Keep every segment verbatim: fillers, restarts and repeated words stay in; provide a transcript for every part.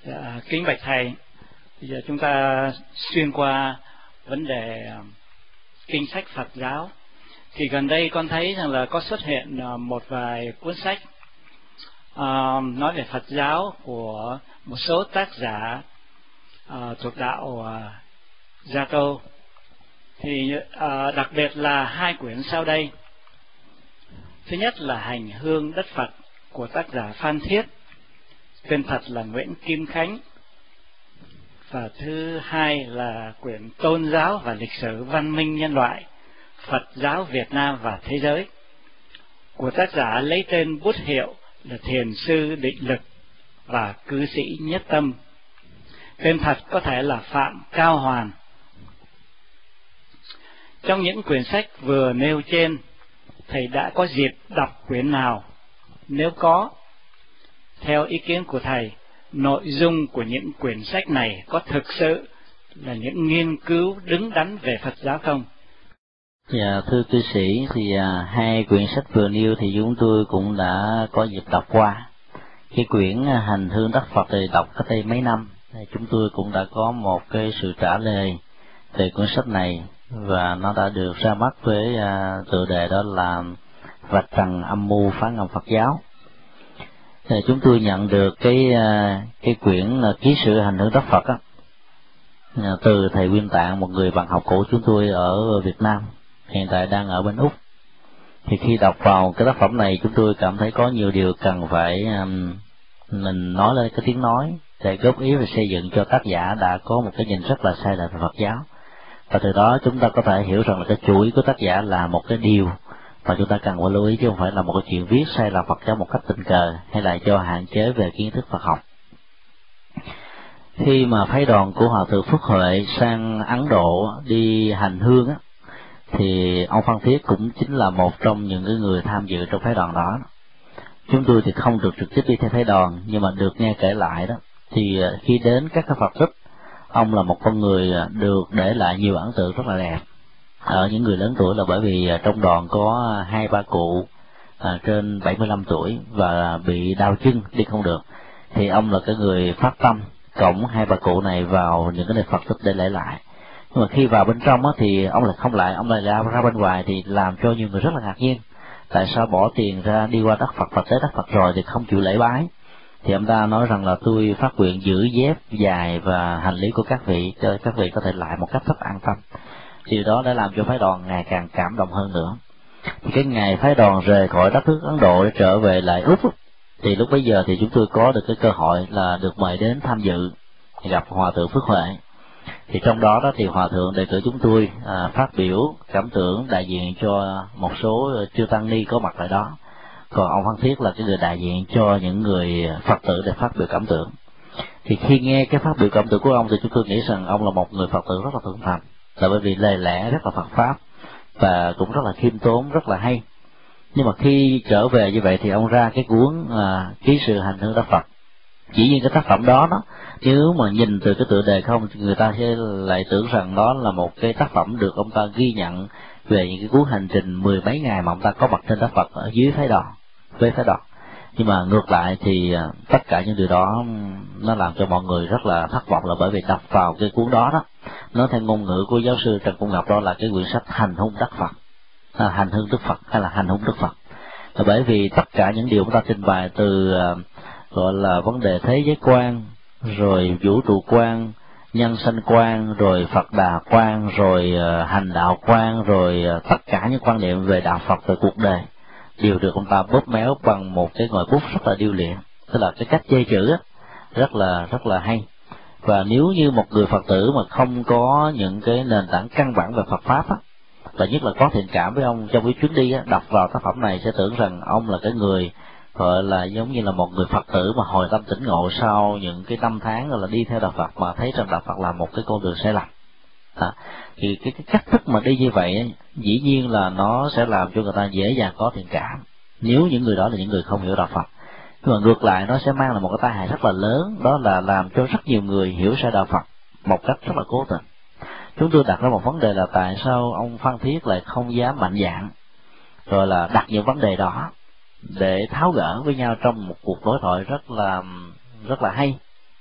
Dạ, kính bạch thầy, bây giờ chúng ta xuyên qua vấn đề kinh sách Phật giáo. Thì gần đây con thấy rằng là có xuất hiện một vài cuốn sách uh, nói về Phật giáo của một số tác giả uh, thuộc đạo uh, Gia Tô. Thì uh, đặc biệt là hai quyển sau đây. Thứ nhất là Hành Hương Đất Phật của tác giả Phan Thiết, tên thật là Nguyễn Kim Khánh. Và thứ hai là quyển Tôn giáo và lịch sử văn minh nhân loại, Phật giáo Việt Nam và thế giới, của tác giả lấy tên bút hiệu là Thiền sư Định Lực và cư sĩ Nhất Tâm. Tên thật có thể là Phạm Cao Hoàn. Trong những quyển sách vừa nêu trên, thầy đã có dịp đọc quyển nào? Nếu có, theo ý kiến của thầy, nội dung của những quyển sách này có thực sự là những nghiên cứu đứng đắn về Phật giáo không? Dạ, thưa cư sĩ, thì à, hai quyển sách vừa nêu thì chúng tôi cũng đã có dịp đọc qua. Cái quyển Hành Hương Đất Phật thì đọc cách đây mấy năm, chúng tôi cũng đã có một cái sự trả lời về cuốn sách này, và nó đã được ra mắt với à, tựa đề đó là Vạch Trần Âm Mưu Phá Ngầm Phật Giáo. Thì chúng tôi nhận được cái cái quyển Ký sự Hành Hương Đất Phật á, từ thầy Nguyên Tạng, một người bạn học cũ chúng tôi ở Việt Nam, hiện tại đang ở bên Úc. Thì khi đọc vào cái tác phẩm này, chúng tôi cảm thấy có nhiều điều cần phải um, mình nói lên cái tiếng nói để góp ý và xây dựng cho tác giả đã có một cái nhìn rất là sai lệch về Phật giáo. Và từ đó chúng ta có thể hiểu rằng là cái chủ ý của tác giả là một cái điều mà chúng ta cần phải lưu ý, chứ không phải là một cái chuyện viết sai lầm Phật giáo một cách tình cờ hay là do hạn chế về kiến thức Phật học. Khi mà phái đoàn của Hòa thượng Phước Huệ sang Ấn Độ đi hành hương á, thì ông Phan Thiết cũng chính là một trong những người tham dự trong phái đoàn đó. Chúng tôi thì không được trực tiếp đi theo phái đoàn, nhưng mà được nghe kể lại đó, thì khi đến các cái Phật tích, ông là một con người được để lại nhiều ấn tượng rất là đẹp ở những người lớn tuổi, là bởi vì trong đoàn có hai ba cụ à, trên bảy mươi lăm tuổi và bị đau chân đi không được, thì ông là cái người phát tâm cõng hai bà cụ này vào những cái nơi Phật tích để lễ lại. Nhưng mà khi vào bên trong á, thì ông lại không lại, ông lại ra, ra bên ngoài, thì làm cho nhiều người rất là ngạc nhiên. Tại sao bỏ tiền ra đi qua đất Phật và tới đất Phật rồi thì không chịu lễ bái? Thì ông ta nói rằng là tôi phát nguyện giữ dép dài và hành lý của các vị, cho các vị có thể lại một cách rất an tâm. Điều đó đã làm cho phái đoàn ngày càng cảm động hơn nữa. Thì cái ngày phái đoàn rời khỏi đất nước Ấn Độ để trở về lại Úc, thì lúc bấy giờ thì chúng tôi có được cái cơ hội là được mời đến tham dự gặp Hòa thượng Phước Huệ. Thì trong đó đó thì Hòa thượng đề cử chúng tôi à, phát biểu cảm tưởng đại diện cho một số chư tăng ni có mặt tại đó, còn ông Phan Thiết là cái người đại diện cho những người Phật tử để phát biểu cảm tưởng. Thì khi nghe cái phát biểu cảm tưởng của ông thì chúng tôi nghĩ rằng ông là một người Phật tử rất là thượng thành, là bởi vì lời lẽ rất là Phật pháp và cũng rất là khiêm tốn, rất là hay. Nhưng mà khi trở về như vậy thì ông ra cái cuốn à, Ký sự Hành Hương Đất Phật. Chỉ như cái tác phẩm đó đó, nếu mà nhìn từ cái tựa đề không, người ta sẽ lại tưởng rằng đó là một cái tác phẩm được ông ta ghi nhận về những cái cuốn hành trình mười mấy ngày mà ông ta có mặt trên đất Phật ở dưới phái đoàn, với phái đoàn. Nhưng mà ngược lại thì tất cả những điều đó nó làm cho mọi người rất là thất vọng, là bởi vì đọc vào cái cuốn đó đó, nói theo ngôn ngữ của giáo sư Trần Cung Ngọc, đó là cái quyển sách Hành Hung Đất Phật, à, Hành Hương Đức Phật hay là Hành Hung Đức Phật. Là bởi vì tất cả những điều chúng ta trình bày từ gọi là vấn đề thế giới quan, rồi vũ trụ quan, nhân sanh quan, rồi Phật Đà quan, rồi hành đạo quan, rồi tất cả những quan niệm về đạo Phật, về cuộc đời đều được ông ta bóp méo bằng một cái ngòi bút rất là điêu luyện, tức là cái cách chê chữ á, rất là rất là hay. Và nếu như một người Phật tử mà không có những cái nền tảng căn bản về Phật pháp á, và nhất là có thiện cảm với ông trong cái chuyến đi á, đọc vào tác phẩm này sẽ tưởng rằng ông là cái người gọi là giống như là một người Phật tử mà hồi tâm tỉnh ngộ sau những cái năm tháng rồi là đi theo đạo Phật, mà thấy rằng đạo Phật là một cái con đường sai lầm. À, thì cái, cái cách thức mà đi như vậy dĩ nhiên là nó sẽ làm cho người ta dễ dàng có thiện cảm, nếu những người đó là những người không hiểu đạo Phật. Nhưng mà ngược lại nó sẽ mang lại một cái tai hại rất là lớn, đó là làm cho rất nhiều người hiểu sai đạo Phật một cách rất là cố tình. Chúng tôi đặt ra một vấn đề là tại sao ông Phan Thiết lại không dám mạnh dạn rồi là đặt những vấn đề đó để tháo gỡ với nhau trong một cuộc đối thoại rất là rất là hay,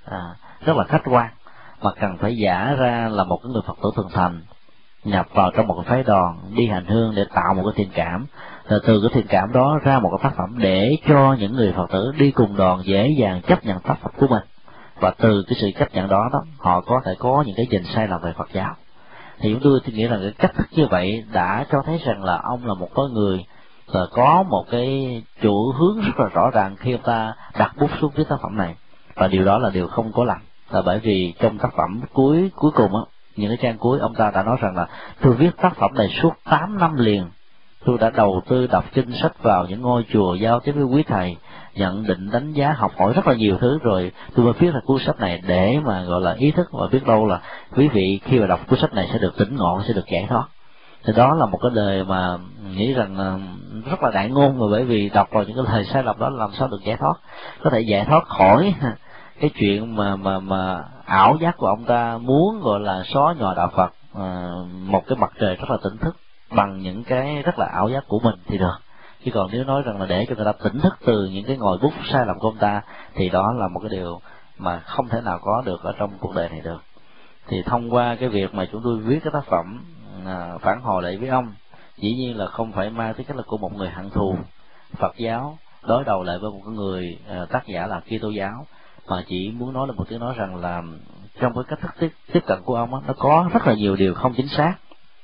à, rất là khách quan, mà cần phải giả ra là một cái người Phật tử thuần thành, nhập vào trong một cái phái đoàn, đi hành hương để tạo một cái thiện cảm, rồi từ cái thiện cảm đó ra một cái tác phẩm để cho những người Phật tử đi cùng đoàn dễ dàng chấp nhận tác phẩm của mình, và từ cái sự chấp nhận đó đó họ có thể có những cái nhìn sai lầm về Phật giáo. Thì chúng tôi nghĩ rằng cái cách thức như vậy đã cho thấy rằng là ông là một cái người và có một cái chủ hướng rất là rõ ràng khi ông ta đặt bút xuống viết tác phẩm này, và điều đó là điều không có lầm, là bởi vì trong tác phẩm cuối cuối cùng á, những cái trang cuối ông ta đã nói rằng là tôi viết tác phẩm này suốt tám năm liền, tôi đã đầu tư đọc kinh sách vào những ngôi chùa, giao tiếp với quý thầy, nhận định đánh giá học hỏi rất là nhiều thứ, rồi tôi mới viết ra cuốn sách này để mà gọi là ý thức, và biết đâu là quý vị khi mà đọc cuốn sách này sẽ được tỉnh ngộ, sẽ được giải thoát. Thì đó là một cái đời mà nghĩ rằng rất là đại ngôn, mà bởi vì đọc vào những cái lời sai lầm đó làm sao được giải thoát, có thể giải thoát khỏi cái chuyện mà mà mà ảo giác của ông ta muốn gọi là xóa nhòa đạo Phật, à, một cái mặt trời rất là tỉnh thức bằng những cái rất là ảo giác của mình thì được. Chứ còn nếu nói rằng là để cho người ta tỉnh thức từ những cái ngòi bút sai lầm của ông ta thì đó là một cái điều mà không thể nào có được ở trong cuộc đời này được. Thì thông qua cái việc mà chúng tôi viết cái tác phẩm à, phản hồi lại với ông, dĩ nhiên là không phải mang tính cách là của một người hận thù Phật giáo đối đầu lại với một cái người à, tác giả là Kitô giáo, mà chỉ muốn nói là một tiếng nói rằng là trong cái cách thức tiếp, tiếp cận của ông á, nó có rất là nhiều điều không chính xác,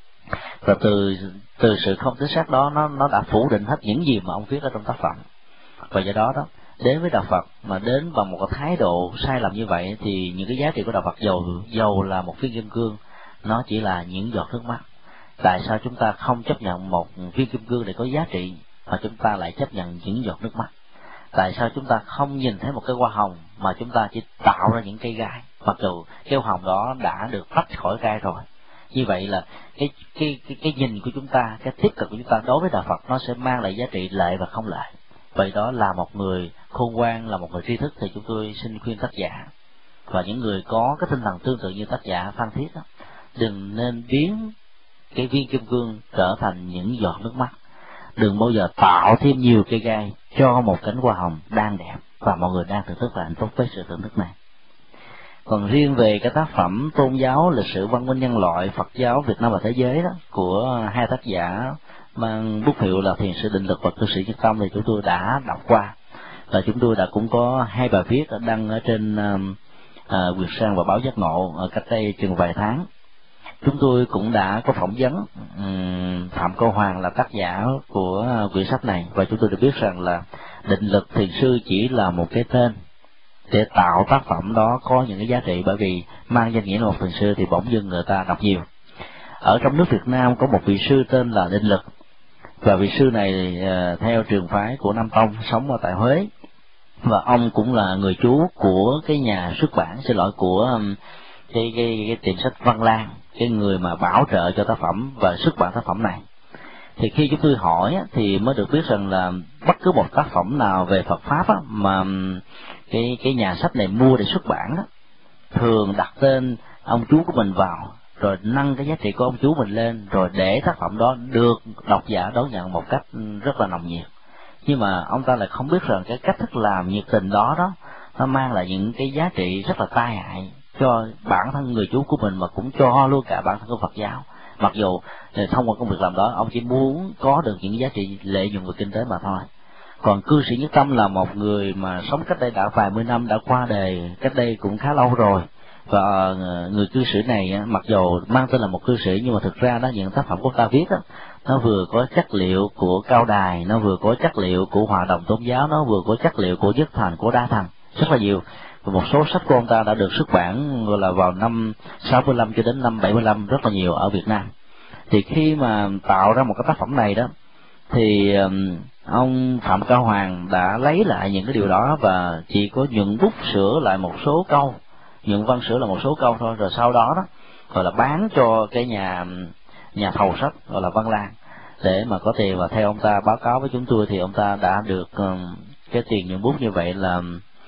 và từ từ sự không chính xác đó nó nó đã phủ định hết những gì mà ông viết ở trong tác phẩm. Và do đó đó, đến với đạo Phật mà đến bằng một cái thái độ sai lầm như vậy thì những cái giá trị của đạo Phật dầu dầu là một viên kim cương, nó chỉ là những giọt nước mắt. Tại sao chúng ta không chấp nhận một viên kim cương để có giá trị mà chúng ta lại chấp nhận những giọt nước mắt? Tại sao chúng ta không nhìn thấy một cái hoa hồng mà chúng ta chỉ tạo ra những cây gai, mặc dù cái hoa hồng đó đã được tách khỏi gai rồi? Như vậy là cái cái cái cái nhìn của chúng ta, cái tiếp cận của chúng ta đối với đạo Phật nó sẽ mang lại giá trị lợi và không lợi. Vậy đó là một người khôn ngoan, là một người tri thức, thì chúng tôi xin khuyên tác giả và những người có cái tinh thần tương tự như tác giả Phan Thiết đó, đừng nên biến cái viên kim cương trở thành những giọt nước mắt, đừng bao giờ tạo thêm nhiều cây gai cho một cánh hoa hồng đang đẹp và mọi người đang thưởng thức và hạnh phúc với sự thưởng thức này. Còn riêng về cái tác phẩm tôn giáo, lịch sử văn minh nhân loại, Phật giáo Việt Nam và thế giới đó của hai tác giả mang bút hiệu là Thiền sư Định Lực và Cư sĩ Nhất Tâm thì chúng tôi đã đọc qua, và chúng tôi đã cũng có hai bài viết đăng ở trên uh, Nguyệt Sang và báo Giác Ngộ ở cách đây chừng vài tháng. Chúng tôi cũng đã có phỏng vấn um, Phạm Câu Hoàng là tác giả của quyển sách này, và chúng tôi được biết rằng là Định Lực Thiền sư chỉ là một cái tên để tạo tác phẩm đó có những cái giá trị, bởi vì mang danh nghĩa là một thiền sư thì bỗng dưng người ta đọc nhiều. Ở trong nước Việt Nam có một vị sư tên là Định Lực, và vị sư này uh, theo trường phái của Nam Tông, sống ở tại Huế, và ông cũng là người chú của cái nhà xuất bản, xin lỗi của um, cái, cái cái tiệm sách Văn Lang, cái người mà bảo trợ cho tác phẩm và xuất bản tác phẩm này. Thì khi chúng tôi hỏi á, thì mới được biết rằng là bất cứ một tác phẩm nào về Phật pháp á, mà cái cái nhà sách này mua để xuất bản á, thường đặt tên ông chú của mình vào, rồi nâng cái giá trị của ông chú mình lên, rồi để tác phẩm đó được độc giả đón nhận một cách rất là nồng nhiệt. Nhưng mà ông ta lại không biết rằng cái cách thức làm nhiệt tình đó đó nó mang lại những cái giá trị rất là tai hại cho bản thân người chú của mình, mà cũng cho luôn cả bản thân của Phật giáo. Mặc dù thông qua công việc làm đó ông chỉ muốn có được những giá trị lợi nhuận về kinh tế mà thôi. Còn cư sĩ Nhất Tâm là một người mà sống cách đây đã vài mươi năm, đã qua đời cách đây cũng khá lâu rồi, và người cư sĩ này mặc dù mang tên là một cư sĩ nhưng mà thực ra đó, những tác phẩm của ta viết đó, nó vừa có chất liệu của Cao Đài, nó vừa có chất liệu của Hòa Đồng Tôn giáo, nó vừa có chất liệu của Nhất Thành, của Đa Thành, rất là nhiều. Và một số sách của ông ta đã được xuất bản gọi là vào năm sáu mươi lăm cho đến năm bảy mươi lăm, rất là nhiều ở Việt Nam. Thì khi mà tạo ra một cái tác phẩm này đó, thì ông Phạm Cao Hoàng đã lấy lại những cái điều đó và chỉ có nhuận bút sửa lại một số câu, nhuận văn sửa là một số câu thôi, rồi sau đó đó gọi là bán cho cái nhà nhà thầu sách gọi là Văn Lang để mà có tiền. Và theo ông ta báo cáo với chúng tôi thì ông ta đã được cái tiền nhuận bút như vậy là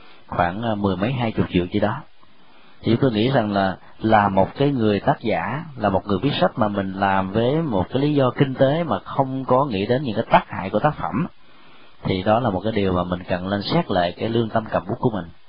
khoảng mười mấy hai chục triệu gì đó. Thì tôi nghĩ rằng là là một cái người tác giả, là một người viết sách mà mình làm với một cái lý do kinh tế mà không có nghĩ đến những cái tác hại của tác phẩm, thì đó là một cái điều mà mình cần lên xét lại cái lương tâm cầm bút của mình.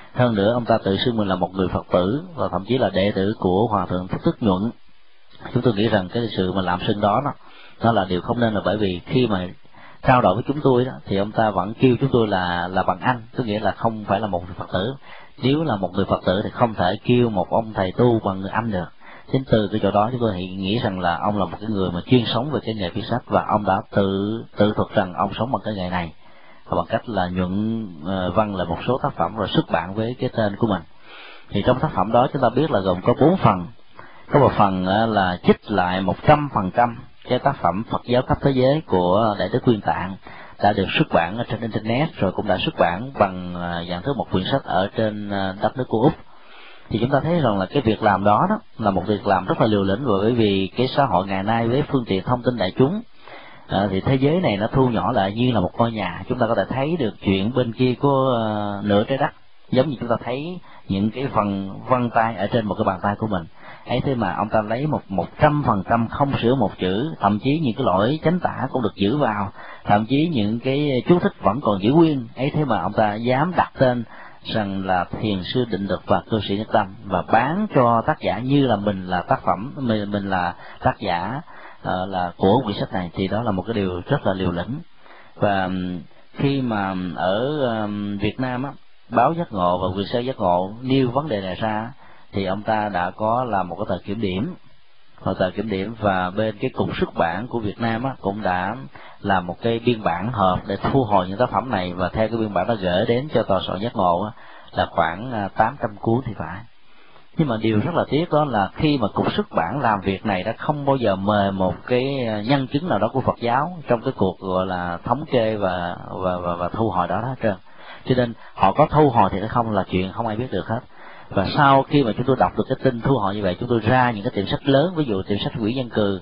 Hơn nữa ông ta tự xưng mình là một người Phật tử và thậm chí là đệ tử của Hòa thượng Thích Tức Nhuận. Chúng tôi nghĩ rằng cái sự mà làm xưng đó nó, nó là điều không nên, là bởi vì khi mà trao đổi với chúng tôi đó thì ông ta vẫn kêu chúng tôi là là bằng anh, có nghĩa là không phải là một người Phật tử. Nếu là một người Phật tử thì không thể kêu một ông thầy tu bằng người anh được. Chính từ cái chỗ đó chúng tôi nghĩ rằng là ông là một cái người mà chuyên sống về cái nghề viết sách, và ông đã tự tự thuật rằng ông sống bằng cái nghề này bằng cách là nhuận văn lại một số tác phẩm rồi xuất bản với cái tên của mình. Thì trong tác phẩm đó chúng ta biết là gồm có bốn phần. Có một phần là trích lại một trăm phần trăm cái tác phẩm Phật giáo khắp thế giới của Đại đức Nguyên Tạng, đã được xuất bản ở trên internet, rồi cũng đã xuất bản bằng dạng thức một quyển sách ở trên đất nước của Úc. Thì chúng ta thấy rằng là cái việc làm đó đó là một việc làm rất là liều lĩnh, bởi vì cái xã hội ngày nay với phương tiện thông tin đại chúng, à, thì thế giới này nó thu nhỏ lại như là một ngôi nhà. Chúng ta có thể thấy được chuyện bên kia của uh, nửa trái đất, giống như chúng ta thấy những cái phần vân tay ở trên một cái bàn tay của mình ấy. Thế mà ông ta lấy một một trăm phần trăm không sửa một chữ, thậm chí những cái lỗi chánh tả cũng được giữ vào, thậm chí những cái chú thích vẫn còn giữ nguyên ấy. Thế mà ông ta dám đặt tên rằng là thiền sư định lực và cư sĩ nhất tâm, và bán cho tác giả như là mình là tác phẩm mình mình là tác giả uh, là của quyển sách này. Thì đó là một cái điều rất là liều lĩnh. Và khi mà ở um, Việt Nam á, báo Giác Ngộ và quyển sách Giác Ngộ nêu vấn đề này ra, thì ông ta đã có làm một cái tờ kiểm điểm, một tờ kiểm điểm và bên cái cục xuất bản của Việt Nam á, cũng đã làm một cái biên bản họp để thu hồi những tác phẩm này, và theo cái biên bản đó gửi đến cho tòa soạn Giác Ngộ á, là khoảng tám trăm cuốn thì phải. Nhưng mà điều rất là tiếc đó là khi mà cục xuất bản làm việc này đã không bao giờ mời một cái nhân chứng nào đó của Phật giáo trong cái cuộc gọi là thống kê và và và, và thu hồi đó hết trơn. Cho nên họ có thu hồi thì nó không là chuyện không ai biết được hết. Và sau khi mà chúng tôi đọc được cái tin thu hồi như vậy, chúng tôi ra những cái tiệm sách lớn, ví dụ tiệm sách Nguyễn Văn Cừ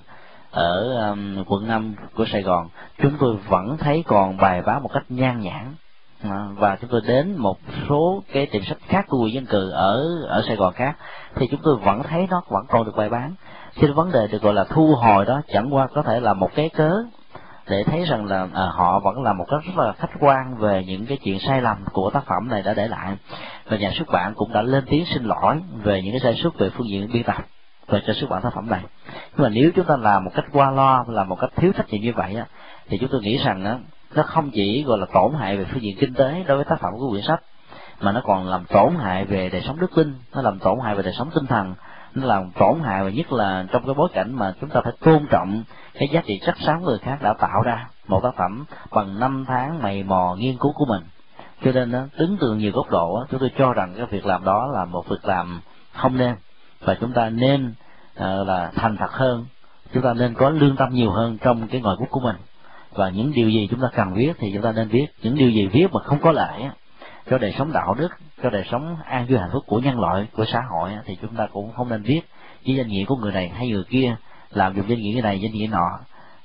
ở um, quận năm của Sài Gòn, chúng tôi vẫn thấy còn bài báo một cách nhan nhản. À, và chúng tôi đến một số cái tiệm sách khác của Nguyễn Văn Cừ ở ở Sài Gòn khác, thì chúng tôi vẫn thấy nó vẫn còn được bày bán. Cho nên vấn đề được gọi là thu hồi đó chẳng qua có thể là một cái cớ để thấy rằng là à, họ vẫn là một cách rất là khách quan về những cái chuyện sai lầm của tác phẩm này đã để lại, và nhà xuất bản cũng đã lên tiếng xin lỗi về những cái sai sót về phương diện biên tập về cho xuất bản tác phẩm này. Nhưng mà nếu chúng ta làm một cách qua lo, làm một cách thiếu trách nhiệm như vậy á, thì chúng tôi nghĩ rằng á, nó không chỉ gọi là tổn hại về phương diện kinh tế đối với tác phẩm của quyển sách, mà nó còn làm tổn hại về đời sống đức tin, nó làm tổn hại về đời sống tinh thần, nó làm tổn hại, và nhất là trong cái bối cảnh mà chúng ta phải tôn trọng cái giá trị sắc sáng người khác đã tạo ra một tác phẩm bằng năm tháng mày mò nghiên cứu của mình. Cho nên đó, đứng từ nhiều góc độ, chúng tôi cho rằng cái việc làm đó là một việc làm không nên, và chúng ta nên uh, là thành thật hơn, chúng ta nên có lương tâm nhiều hơn trong cái ngòi bút của mình, và những điều gì chúng ta cần viết thì chúng ta nên viết. Những điều gì viết mà không có lợi cho đời sống đạo đức, cho đời sống an vui hạnh phúc của nhân loại, của xã hội, thì chúng ta cũng không nên viết với danh nghĩa của người này hay người kia, làm dùng danh nghĩa cái này danh nghĩa nọ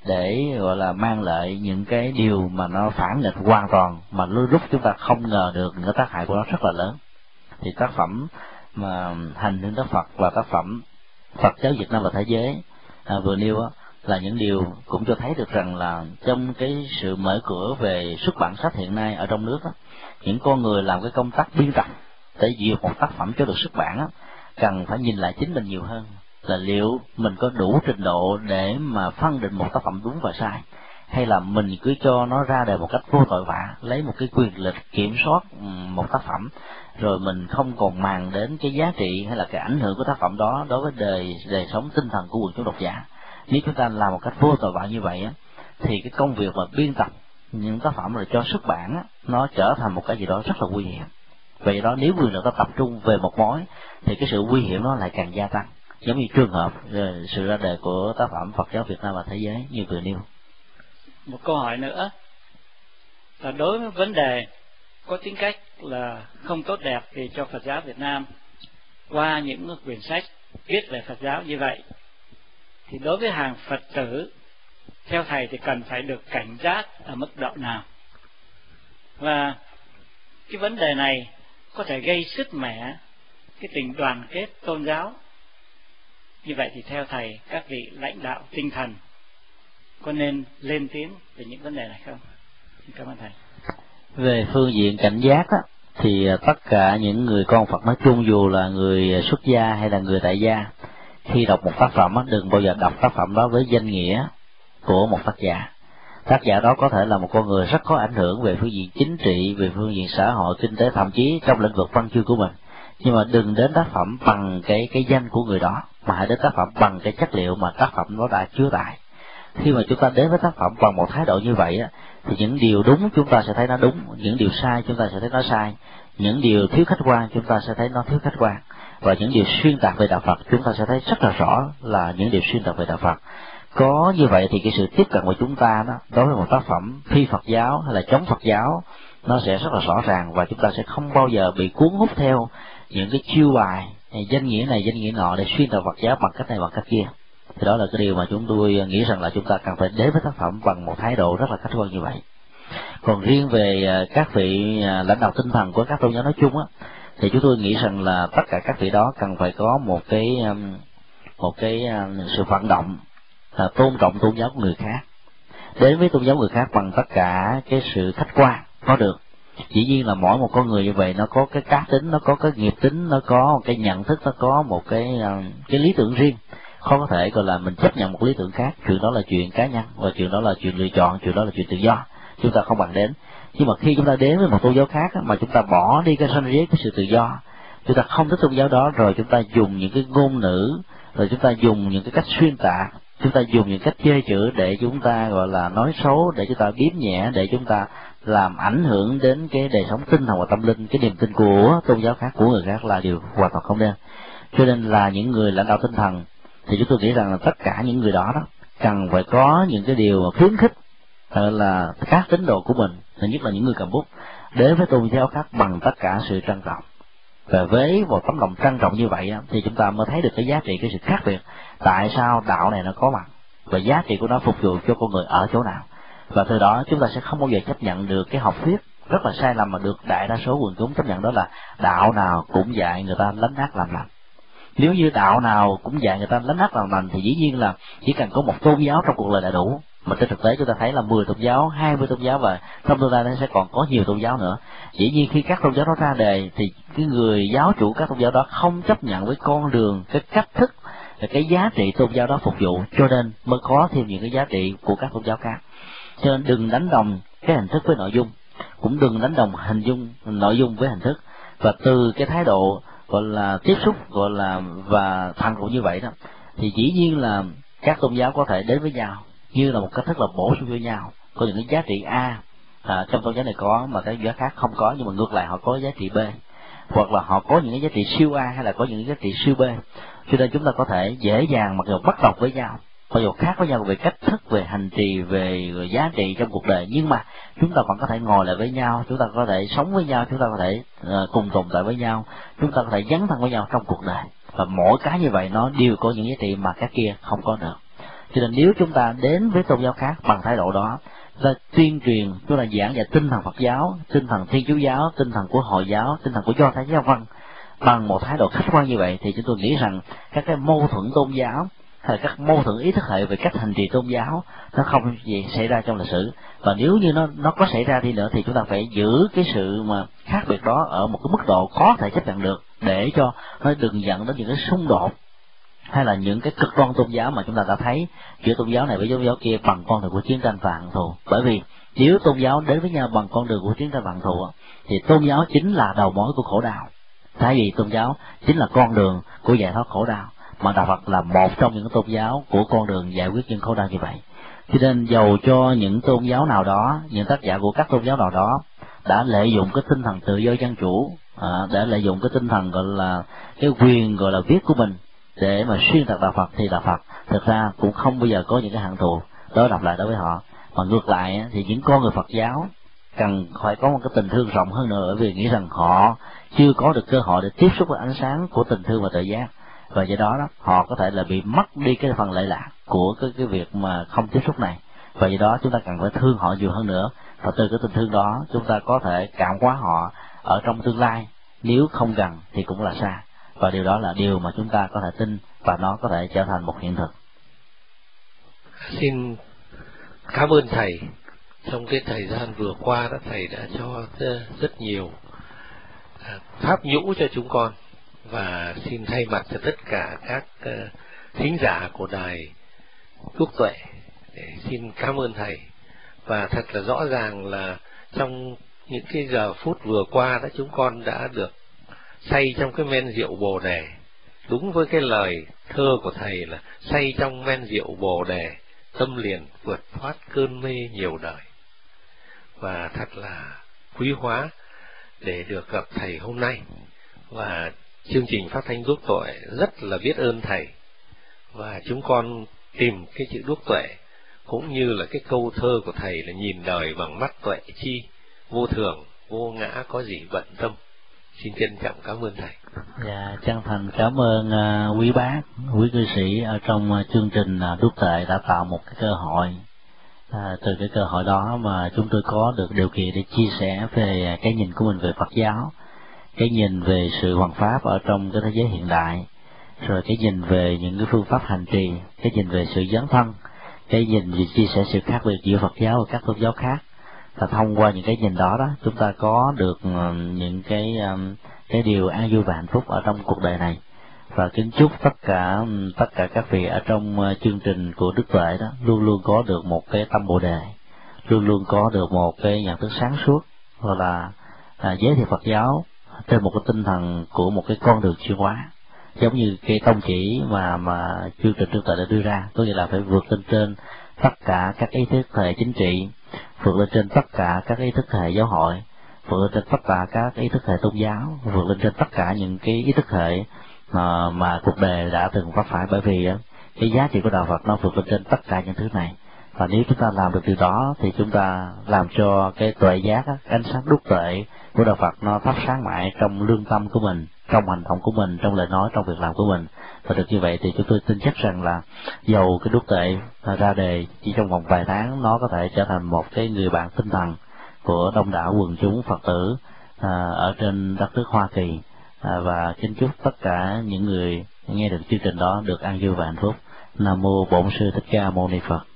để gọi là mang lại những cái điều mà nó phản nghịch hoàn toàn, mà lúc lúc chúng ta không ngờ được những cái tác hại của nó rất là lớn. Thì tác phẩm mà Hành Hương Đức Phật và tác phẩm Phật giáo Việt Nam và thế giới à, vừa nêu á, là những điều cũng cho thấy được rằng là trong cái sự mở cửa về xuất bản sách hiện nay ở trong nước á, những con người làm cái công tác biên tập để duyệt một tác phẩm cho được xuất bản á, cần phải nhìn lại chính mình nhiều hơn, là liệu mình có đủ trình độ để mà phân định một tác phẩm đúng và sai, hay là mình cứ cho nó ra đời một cách vô tội vạ, lấy một cái quyền lực kiểm soát một tác phẩm, rồi mình không còn màng đến cái giá trị hay là cái ảnh hưởng của tác phẩm đó đối với đời đời sống tinh thần của quần chúng độc giả. Nếu chúng ta làm một cách vô tội vạ như vậy á, thì cái công việc mà biên tập những tác phẩm rồi cho xuất bản á, nó trở thành một cái gì đó rất là nguy hiểm. Vậy đó, nếu người ta tập trung về một mối thì cái sự nguy hiểm nó lại càng gia tăng, giống như trường hợp sự ra đời của tác phẩm Phật giáo Việt Nam và thế giới như vừa nêu. Một câu hỏi nữa là đối với vấn đề có tính cách là không tốt đẹp thì cho Phật giáo Việt Nam qua những quyển sách viết về Phật giáo như vậy, thì đối với hàng Phật tử theo thầy thì cần phải được cảnh giác ở mức độ nào? Và cái vấn đề này có thể gây sứt mẻ cái tình đoàn kết tôn giáo. Như vậy thì theo thầy, các vị lãnh đạo tinh thần có nên lên tiếng về những vấn đề này không? Cảm ơn thầy. Về phương diện cảnh giác á, thì tất cả những người con Phật nói chung, dù là người xuất gia hay là người tại gia, khi đọc một tác phẩm đừng bao giờ đọc tác phẩm đó với danh nghĩa của một tác giả. Tác giả đó có thể là một con người rất có ảnh hưởng về phương diện chính trị, về phương diện xã hội, kinh tế, thậm chí trong lĩnh vực văn chương của mình. Nhưng mà đừng đến tác phẩm bằng cái cái danh của người đó, mà hãy đến tác phẩm bằng cái chất liệu mà tác phẩm nó đã chứa tải. Khi mà chúng ta đến với tác phẩm bằng một thái độ như vậy á, thì những điều đúng chúng ta sẽ thấy nó đúng, những điều sai chúng ta sẽ thấy nó sai, những điều thiếu khách quan chúng ta sẽ thấy nó thiếu khách quan, và những điều xuyên tạc về đạo Phật chúng ta sẽ thấy rất là rõ là những điều xuyên tạc về đạo Phật. Có như vậy thì cái sự tiếp cận của chúng ta đó đối với một tác phẩm phi Phật giáo hay là chống Phật giáo nó sẽ rất là rõ ràng, và chúng ta sẽ không bao giờ bị cuốn hút theo những cái chiêu bài danh nghĩa này danh nghĩa nọ để xuyên tạc Phật giáo bằng cách này bằng cách kia. Thì đó là cái điều mà chúng tôi nghĩ rằng là chúng ta cần phải đến với tác phẩm bằng một thái độ rất là khách quan như vậy. Còn riêng về các vị lãnh đạo tinh thần của các tôn giáo nói chung á, thì chúng tôi nghĩ rằng là tất cả các vị đó cần phải có một cái một cái sự vận động là tôn trọng tôn giáo của người khác, đến với tôn giáo người khác bằng tất cả cái sự khách quan có được. Dĩ nhiên là mỗi một con người như vậy nó có cái cá tính, nó có cái nghiệp tính, nó có một cái nhận thức, nó có một cái cái lý tưởng riêng, không có thể gọi là mình chấp nhận một lý tưởng khác. Chuyện đó là chuyện cá nhân, và chuyện đó là chuyện lựa chọn, chuyện đó là chuyện tự do, chúng ta không bằng đến. Nhưng mà khi chúng ta đến với một tôn giáo khác mà chúng ta bỏ đi cái ranh giới, cái sự tự do, chúng ta không thích tôn giáo đó, rồi chúng ta dùng những cái ngôn ngữ, rồi chúng ta dùng những cái cách xuyên tạc, chúng ta dùng những cách chơi chữ để chúng ta gọi là nói xấu, để chúng ta biếm nhẹ, để chúng ta làm ảnh hưởng đến cái đời sống tinh thần và tâm linh, cái niềm tin của tôn giáo khác, của người khác là điều hoàn toàn không nên. Cho nên là những người lãnh đạo tinh thần thì chúng tôi nghĩ rằng là tất cả những người đó đó cần phải có những cái điều khuyến khích là các tín đồ của mình, nhất là những người cầm bút, đến với tôn giáo khác bằng tất cả sự trân trọng. Và với một tấm lòng trân trọng như vậy thì chúng ta mới thấy được cái giá trị, cái sự khác biệt. Tại sao đạo này nó có mặt và giá trị của nó phục vụ cho con người ở chỗ nào? Và từ đó chúng ta sẽ không bao giờ chấp nhận được cái học thuyết rất là sai lầm mà được đại đa số quần chúng chấp nhận, đó là đạo nào cũng dạy người ta lánh ác làm lành. Nếu như đạo nào cũng dạy người ta lánh ác làm lành thì dĩ nhiên là chỉ cần có một tôn giáo trong cuộc đời là đủ. Mà trên thực tế chúng ta thấy là mười tôn giáo, hai mươi tôn giáo, và trong tương lai nó sẽ còn có nhiều tôn giáo nữa. Dĩ nhiên khi các tôn giáo đó ra đề thì cái người giáo chủ các tôn giáo đó không chấp nhận với con đường, cái cách thức, cái giá trị tôn giáo đó phục vụ, cho nên mới có thêm những cái giá trị của các tôn giáo khác. Cho nên đừng đánh đồng cái hình thức với nội dung, cũng đừng đánh đồng hình dung nội dung với hình thức. Và từ cái thái độ gọi là tiếp xúc gọi là và thành cũng như vậy đó, thì dĩ nhiên là các tôn giáo có thể đến với nhau như là một cách thức là bổ sung cho nhau. Có những cái giá trị A à, trong tôn giáo này có mà cái giáo khác không có, nhưng mà ngược lại họ có giá trị B, hoặc là họ có những cái giá trị siêu A hay là có những cái giá trị siêu B. Cho nên chúng ta có thể dễ dàng mặc dù bất đồng với nhau, mặc dù khác với nhau về cách thức, về hành trì, về giá trị trong cuộc đời, nhưng mà chúng ta vẫn có thể ngồi lại với nhau, chúng ta có thể sống với nhau, chúng ta có thể uh, cùng tồn tại với nhau, chúng ta có thể dấn thân với nhau trong cuộc đời. Và mỗi cái như vậy nó đều có những giá trị mà cái kia không có được. Cho nên nếu chúng ta đến với tôn giáo khác bằng thái độ đó, chúng ta tuyên truyền, chúng ta giảng dạy tinh thần Phật giáo, tinh thần Thiên Chúa giáo, tinh thần của Hồi giáo, tinh thần của Do Thái giáo vân bằng một thái độ khách quan như vậy, thì chúng tôi nghĩ rằng các cái mâu thuẫn tôn giáo hay là các mâu thuẫn ý thức hệ về cách hành trì tôn giáo nó không gì xảy ra trong lịch sử. Và nếu như nó nó có xảy ra đi nữa thì chúng ta phải giữ cái sự mà khác biệt đó ở một cái mức độ có thể chấp nhận được, để cho nó đừng dẫn đến những cái xung đột hay là những cái cực đoan tôn giáo mà chúng ta đã thấy giữa tôn giáo này với tôn giáo kia bằng con đường của chiến tranh và hận thù. Bởi vì nếu tôn giáo đến với nhau bằng con đường của chiến tranh và hận thù thì tôn giáo chính là đầu mối của khổ đau, thay vì tôn giáo chính là con đường của giải thoát khổ đau, mà đạo Phật là một trong những tôn giáo của con đường giải quyết những khổ đau như vậy. Cho nên dầu cho những tôn giáo nào đó, những tác giả của các tôn giáo nào đó đã lợi dụng cái tinh thần tự do dân chủ, à, để lợi dụng cái tinh thần gọi là cái quyền gọi là viết của mình để mà xuyên tạc đạo Phật, thì đạo Phật thực ra cũng không bao giờ có những cái hận thù đối lập lại đối với họ. Mà ngược lại thì những con người Phật giáo cần phải có một cái tình thương rộng hơn nữa, bởi vì nghĩ rằng họ chưa có được cơ hội để tiếp xúc với ánh sáng của tình thương và tự giác, và do đó, đó họ có thể là bị mất đi cái phần lệ lạc của cái cái việc mà không tiếp xúc này. Và do đó chúng ta cần phải thương họ nhiều hơn nữa, và từ cái tình thương đó chúng ta có thể cảm hóa họ ở trong tương lai, nếu không gần thì cũng là xa. Và điều đó là điều mà chúng ta có thể tin, và nó có thể trở thành một hiện thực. Xin cảm ơn thầy. Trong cái thời gian vừa qua đó, thầy đã cho rất nhiều pháp nhũ cho chúng con, và xin thay mặt cho tất cả các uh, thính giả của đài Phúc Tuệ để xin cảm ơn thầy. Và thật là rõ ràng là trong những cái giờ phút vừa qua đó, chúng con đã được say trong cái men rượu Bồ Đề, đúng với cái lời thơ của thầy là say trong men rượu Bồ Đề, tâm liền vượt thoát cơn mê nhiều đời. Và thật là quý hóa để được gặp thầy hôm nay, và chương trình phát thanh Đuốc Tuệ rất là biết ơn thầy. Và chúng con tìm cái chữ đuốc tuệ cũng như là cái câu thơ của thầy là nhìn đời bằng mắt tuệ chi, vô thường vô ngã có gì bận tâm. Xin trân trọng cảm ơn thầy. Dạ, chân thành cảm ơn uh, quý bác, quý cư sĩ ở trong uh, chương trình uh, Đuốc Tuệ đã tạo một cái cơ hội. À, từ cái cơ hội đó mà chúng tôi có được điều kiện để chia sẻ về cái nhìn của mình về Phật giáo, cái nhìn về sự hoằng pháp ở trong cái thế giới hiện đại, rồi cái nhìn về những cái phương pháp hành trì, cái nhìn về sự dấn thân, cái nhìn về chia sẻ sự khác biệt giữa Phật giáo và các tôn giáo khác. Và thông qua những cái nhìn đó đó, chúng ta có được những cái cái điều an vui và hạnh phúc ở trong cuộc đời này. Và kính chúc tất cả tất cả các vị ở trong chương trình của Đức Tuệ đó luôn luôn có được một cái tâm Bồ Đề, luôn luôn có được một cái nhận thức sáng suốt, hoặc là à, giới thiệu Phật giáo trên một cái tinh thần của một cái con đường chuyển hóa, giống như cái tông chỉ mà mà chương trình Đức Tuệ đã đưa ra, có nghĩa là phải vượt lên trên tất cả các ý thức hệ chính trị, vượt lên trên tất cả các ý thức hệ giáo hội, vượt lên trên tất cả các ý thức hệ tôn giáo, vượt lên trên tất cả những cái ý thức hệ mà, mà cuộc đời đã từng vấp phải, bởi vì cái giá trị của đạo Phật nó vượt lên trên tất cả những thứ này. Và nếu chúng ta làm được điều đó thì chúng ta làm cho cái tuệ giác, ánh sáng đuốc tuệ của đạo Phật nó thắp sáng mãi trong lương tâm của mình, trong hành động của mình, trong lời nói, trong việc làm của mình. Và được như vậy thì chúng tôi tin chắc rằng là dầu cái đuốc tuệ ra đề chỉ trong vòng vài tháng, nó có thể trở thành một cái người bạn tinh thần của đông đảo quần chúng Phật tử à, ở trên đất nước Hoa Kỳ. À, và kính chúc tất cả những người nghe được chương trình đó được an vui và hạnh phúc. Nam mô Bổn Sư Thích Ca Mâu Ni Phật.